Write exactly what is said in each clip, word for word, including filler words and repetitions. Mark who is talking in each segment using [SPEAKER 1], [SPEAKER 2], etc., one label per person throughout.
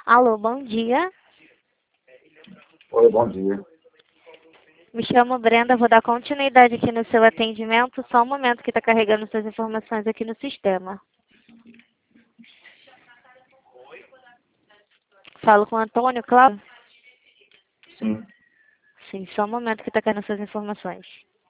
[SPEAKER 1] Alô, bom dia.
[SPEAKER 2] Oi, bom dia.
[SPEAKER 1] Me chamo Brenda, vou dar continuidade aqui no seu atendimento. Só um momento que está carregando suas informações aqui no sistema. Falo com o Antônio, claro?
[SPEAKER 2] Sim.
[SPEAKER 1] Sim, só um momento que está carregando suas informações.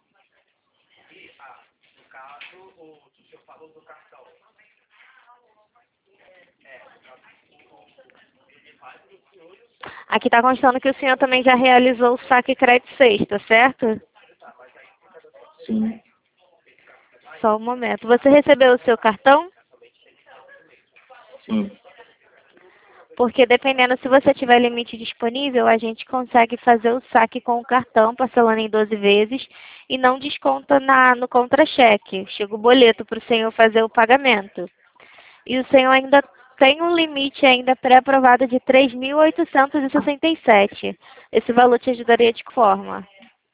[SPEAKER 1] Aqui está constando que o senhor também já realizou o saque crédito sexta, certo?
[SPEAKER 2] Sim.
[SPEAKER 1] Só um momento. Você recebeu o seu cartão?
[SPEAKER 2] Sim.
[SPEAKER 1] Porque dependendo, se você tiver limite disponível, a gente consegue fazer o saque com o cartão, parcelando em doze vezes, e não desconta na, no contra-cheque. Chega o boleto para o senhor fazer o pagamento. E o senhor ainda tem um limite ainda pré-aprovado de três mil oitocentos e sessenta e sete. Esse valor te ajudaria de que forma?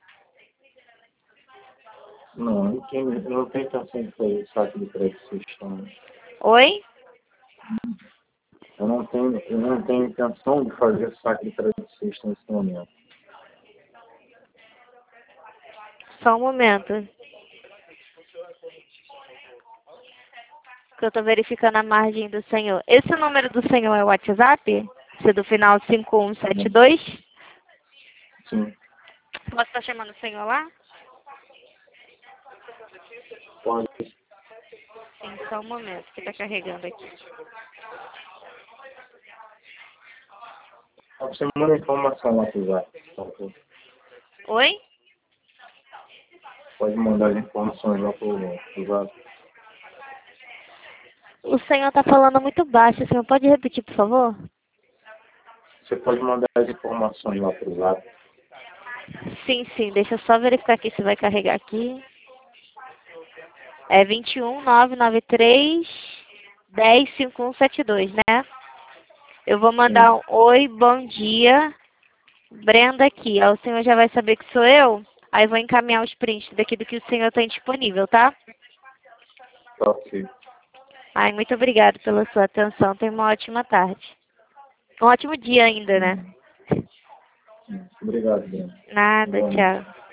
[SPEAKER 2] Não, eu tenho- eu não tenho intenção de fazer o saque de crédito sistema.
[SPEAKER 1] Oi?
[SPEAKER 2] Eu não tenho, eu não tenho intenção de fazer saque de crédito sistema nesse momento.
[SPEAKER 1] Só um momento. Que eu estou verificando a margem do senhor. Esse número do senhor é o WhatsApp? Esse do final cinco um sete dois?
[SPEAKER 2] Sim.
[SPEAKER 1] Posso estar chamando o senhor lá?
[SPEAKER 2] Pode.
[SPEAKER 1] Sim, só um momento que está carregando aqui.
[SPEAKER 2] Você manda informação lá pro Zap, por favor.
[SPEAKER 1] Oi?
[SPEAKER 2] Pode mandar as informações lá pro, pro Zap.
[SPEAKER 1] O senhor está falando muito baixo. O senhor pode repetir, por favor?
[SPEAKER 2] Você pode mandar as informações lá pro Zap.
[SPEAKER 1] Sim, sim. Deixa eu só verificar aqui se vai carregar aqui. É vinte e um, nove nove três, dez, cinco um sete dois, né? Eu vou mandar
[SPEAKER 2] Sim.
[SPEAKER 1] um oi, bom dia, Brenda aqui. Ó, o senhor já vai saber que sou eu. Aí vou encaminhar os prints daqui do que o senhor tem disponível, tá?
[SPEAKER 2] Tá, ok.
[SPEAKER 1] Ai, muito obrigada pela sua atenção. Tenha uma ótima tarde. Um ótimo dia ainda, né?
[SPEAKER 2] Sim. Sim. Obrigado, Breno.
[SPEAKER 1] Nada,
[SPEAKER 2] Igualmente.
[SPEAKER 1] tchau.